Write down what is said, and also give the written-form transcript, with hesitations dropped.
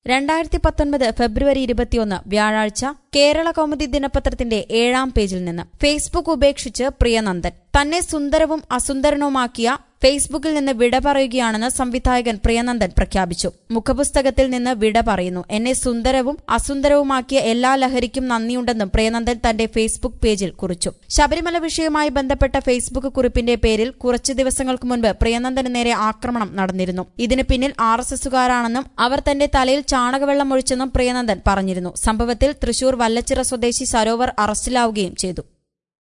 2019 ഫെബ്രുവരി 21 വ്യാഴാഴ്ച കേരള കൗമുദി ദിനപത്രത്തിന്റെ 7-ാം പേജിൽ നിന്ന് ഫേസ്ബുക്ക് ഉപേക്ഷിച്ച് പ്രിയനന്ദൻ. തന്നെ സുന്ദരവും അസുന്ദരനുമാക്കിയ ഫേസ്ബുക്കിൽ നിന്ന് വിട പറയുകയാണെന്ന് സംവിധായകൻ പ്രിയനന്ദൻ പ്രഖ്യാപിച്ചു. മുഖപുസ്തകത്തിൽ നിന്ന് വിട പറയുന്നു. എന്നെ സുന്ദരവും അസുന്ദരവുമാക്കിയ എല്ലാ ലഹരിക്കും നന്ദിയുണ്ടെന്നും പ്രിയനന്ദൻ തന്റെ ഫേസ്ബുക്ക് പേജിൽ കുറിച്ചു. ശബരിമല വിഷയവുമായി ബന്ധപ്പെട്ട ഫേസ്ബുക്ക് കുറിപ്പിന്റെ പേരിൽ കുറച്ചു ദിവസങ്ങൾക്ക് മുൻപ് പ്രിയനന്ദന് നേരെ ആക്രമണം നടന്നിരുന്നു. ഇതിന് പിന്നിൽ RSSകാരാണെന്നും അവർ തന്റെ തലയിൽ ചാണകവെള്ളം ഒഴിച്ചെന്നും പ്രിയനന്ദൻ പറഞ്ഞിരുന്നു. സംഭവത്തിൽ തൃശൂർ വല്ലച്ചിറ സ്വദേശി സരോവർ അറസ്റ്റിലാവുകയും ചെയ്തു.